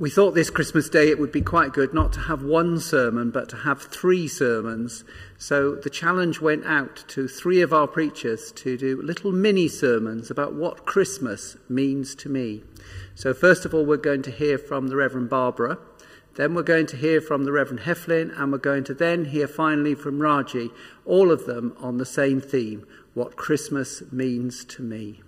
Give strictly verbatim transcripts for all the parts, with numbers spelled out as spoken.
We thought this Christmas Day it would be quite good not to have one sermon, but to have three sermons. So the challenge went out to three of our preachers to do little mini sermons about what Christmas means to me. So first of all, we're going to hear from the Reverend Barbara. Then we're going to hear from the Reverend Heflin, and we're going to then hear finally from Raji, all of them on the same theme, what Christmas means to me.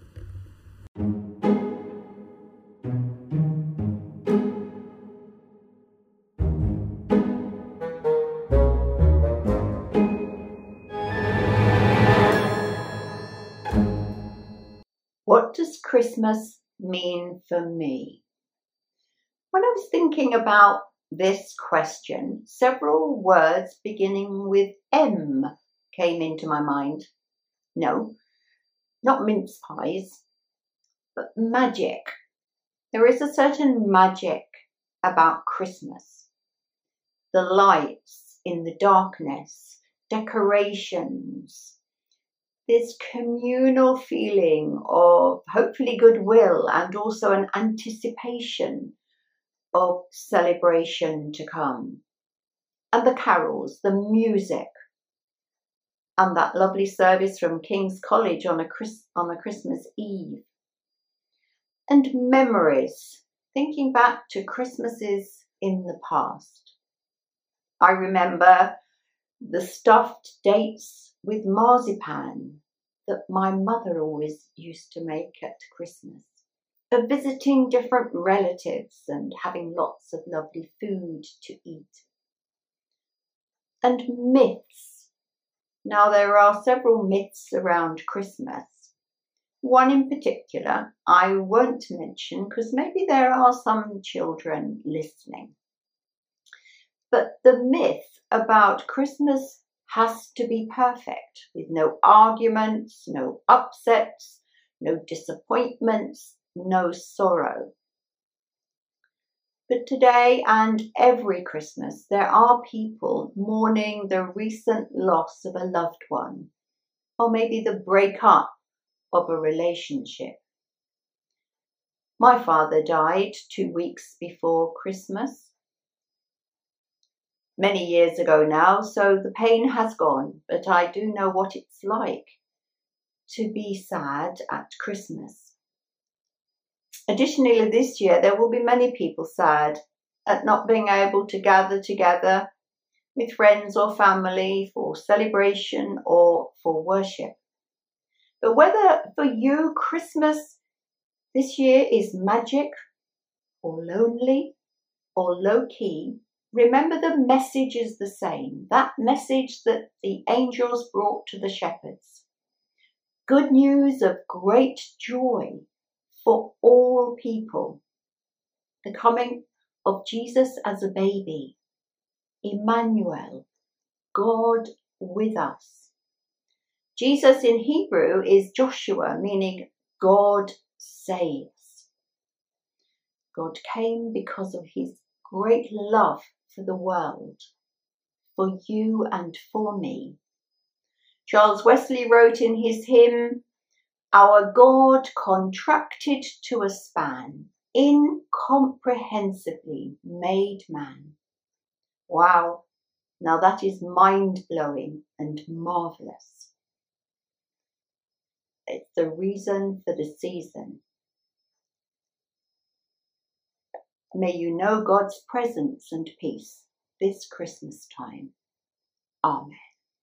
What does Christmas mean for me? When I was thinking about this question, several words beginning with M came into my mind. No, not mince pies, but magic. There is a certain magic about Christmas. The lights in the darkness, decorations, this communal feeling of hopefully goodwill and also an anticipation of celebration to come. And the carols, the music, and that lovely service from King's College on a, Chris- on a Christmas Eve. And memories, thinking back to Christmases in the past. I remember the stuffed dates with marzipan that my mother always used to make at Christmas, of visiting different relatives and having lots of lovely food to eat. And myths. Now there are several myths around Christmas. One in particular I won't mention because maybe there are some children listening. But the myth about Christmas has to be perfect, with no arguments, no upsets, no disappointments, no sorrow. But today and every Christmas, there are people mourning the recent loss of a loved one, or maybe the breakup of a relationship. My father died two weeks before Christmas. Many years ago now, so the pain has gone, but I do know what it's like to be sad at Christmas. Additionally, this year there will be many people sad at not being able to gather together with friends or family for celebration or for worship. But whether for you Christmas this year is magic or lonely or low-key, remember the message is the same, that message that the angels brought to the shepherds. Good news of great joy for all people. The coming of Jesus as a baby. Emmanuel, God with us. Jesus in Hebrew is Joshua, meaning God saves. God came because of his great love for the world, for you and for me. Charles Wesley wrote in his hymn, "Our God contracted to a span, incomprehensibly made man." Wow, now that is mind-blowing and marvellous. It's the reason for the season. May you know God's presence and peace this Christmas time. Amen.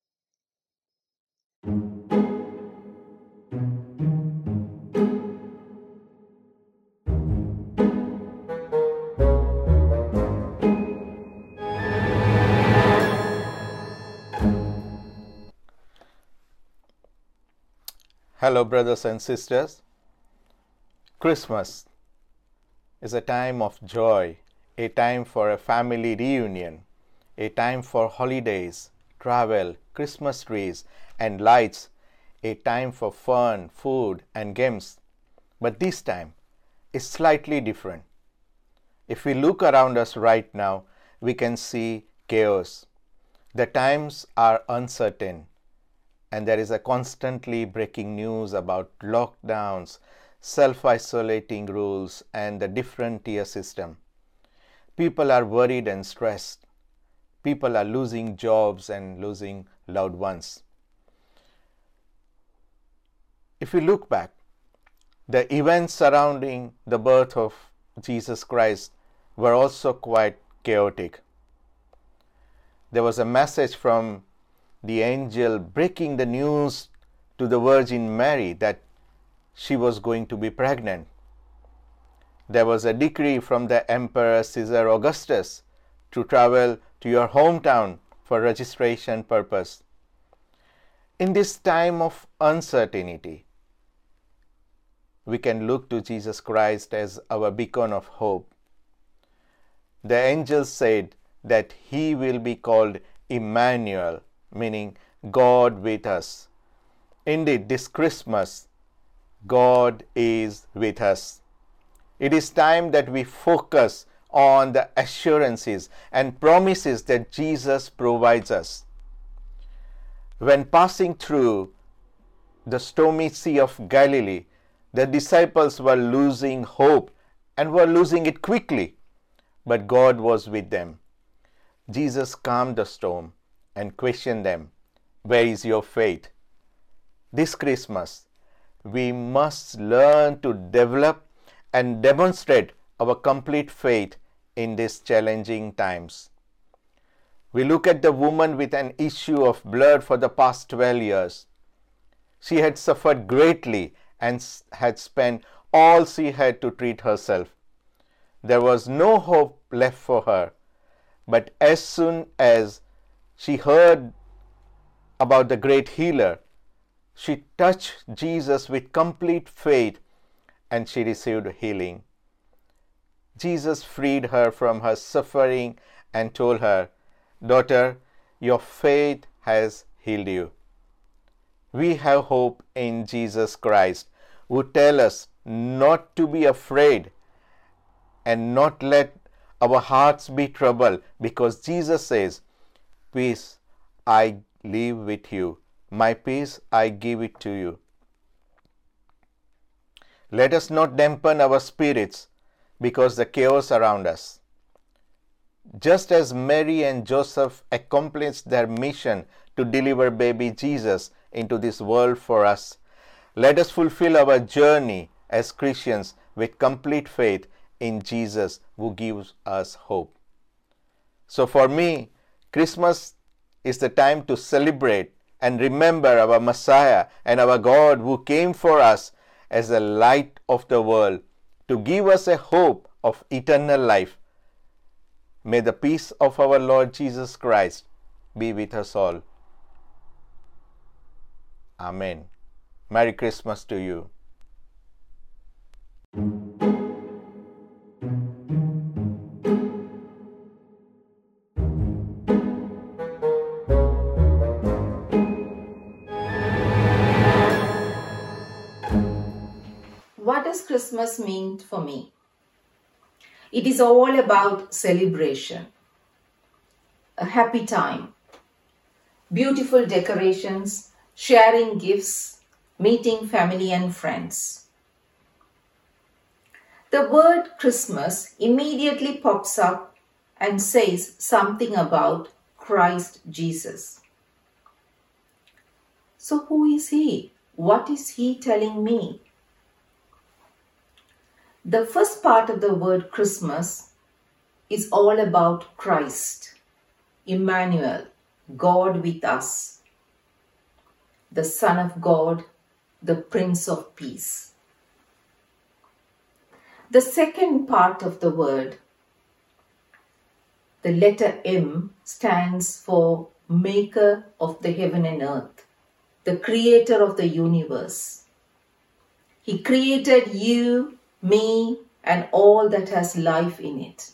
Hello, brothers and sisters. Christmas is a time of joy, a time for a family reunion, a time for holidays, travel, Christmas trees, and lights, a time for fun, food, and games. But this time is slightly different. If we look around us right now, we can see chaos. The times are uncertain, and there is a constantly breaking news about lockdowns, self-isolating rules, and the different tier system. People are worried and stressed. People are losing jobs and losing loved ones. If we look back, the events surrounding the birth of Jesus Christ were also quite chaotic. There was a message from the angel breaking the news to the Virgin Mary that she was going to be pregnant. There was a decree from the Emperor Caesar Augustus to travel to your hometown for registration purpose. In this time of uncertainty, we can look to Jesus Christ as our beacon of hope. The angel said that he will be called Emmanuel, meaning God with us. Indeed, this Christmas, God is with us. It is time that we focus on the assurances and promises that Jesus provides us. When passing through the stormy Sea of Galilee, the disciples were losing hope and were losing it quickly, but God was with them. Jesus calmed the storm and questioned them, "Where is your faith?" This Christmas, we must learn to develop and demonstrate our complete faith in these challenging times. We look at the woman with an issue of blood for the past twelve years. She had suffered greatly and had spent all she had to treat herself. There was no hope left for her. But as soon as she heard about the great healer, she touched Jesus with complete faith and she received healing. Jesus freed her from her suffering and told her, "Daughter, your faith has healed you." We have hope in Jesus Christ, who tells us not to be afraid and not let our hearts be troubled, because Jesus says, "Peace I leave with you, my peace I give it to you." Let us not dampen our spirits because the chaos around us. Just as Mary and Joseph accomplished their mission to deliver baby Jesus into this world for us, let us fulfill our journey as Christians with complete faith in Jesus, who gives us hope. So for me, Christmas is the time to celebrate and remember our Messiah and our God who came for us as the light of the world to give us a hope of eternal life. May the peace of our Lord Jesus Christ be with us all. Amen. Merry Christmas to you. What does Christmas mean for me? It is all about celebration, a happy time, beautiful decorations, sharing gifts, meeting family and friends. The word Christmas immediately pops up and says something about Christ Jesus. So who is he? What is he telling me? The first part of the word Christmas is all about Christ, Emmanuel, God with us, the Son of God, the Prince of Peace. The second part of the word, the letter M, stands for Maker of the heaven and earth, the Creator of the universe. He created you, me, and all that has life in it.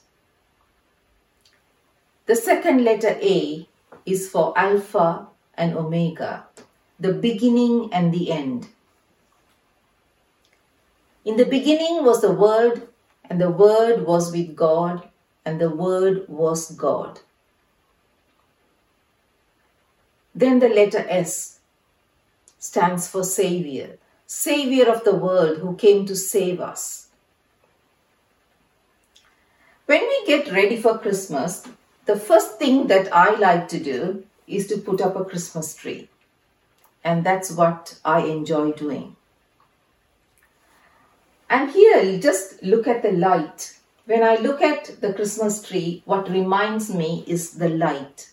The second letter A is for Alpha and Omega, the beginning and the end. In the beginning was the Word, and the Word was with God, and the Word was God. Then the letter S stands for Savior, Savior of the world who came to save us. When we get ready for Christmas, the first thing that I like to do is to put up a Christmas tree. And that's what I enjoy doing. And here, just look at the light. When I look at the Christmas tree, what reminds me is the light.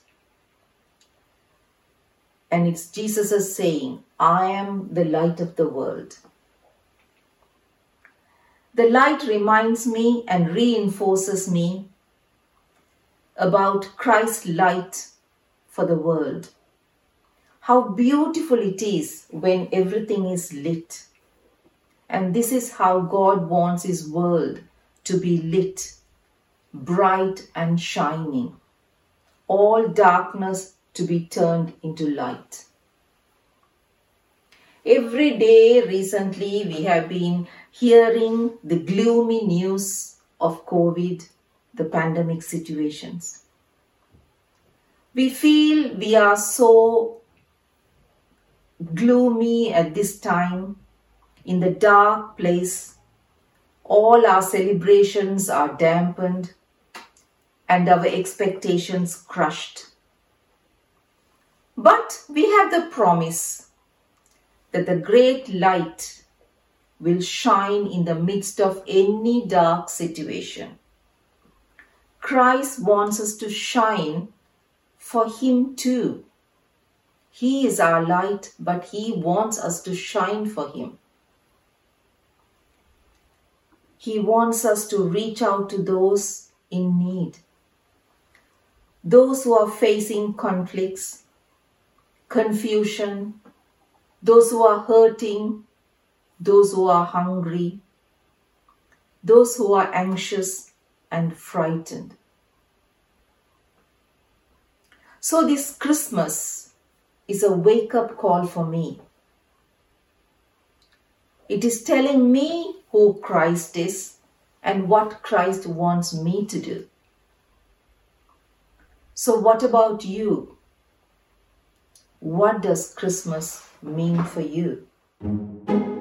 And it's Jesus' saying, I am the light of the world. The light reminds me and reinforces me about Christ's light for the world. How beautiful it is when everything is lit. And this is how God wants His world to be lit, bright and shining. All darkness to be turned into light. Every day recently we have been hearing the gloomy news of COVID, the pandemic situations. We feel we are so gloomy at this time, in the dark place. All our celebrations are dampened and our expectations crushed. But we have the promise that the great light will shine in the midst of any dark situation. Christ wants us to shine for Him too. He is our light, but He wants us to shine for Him. He wants us to reach out to those in need, those who are facing conflicts, confusion, those who are hurting, those who are hungry, those who are anxious and frightened. So this Christmas is a wake-up call for me. It is telling me who Christ is and what Christ wants me to do. So what about you? What does Christmas mean for you?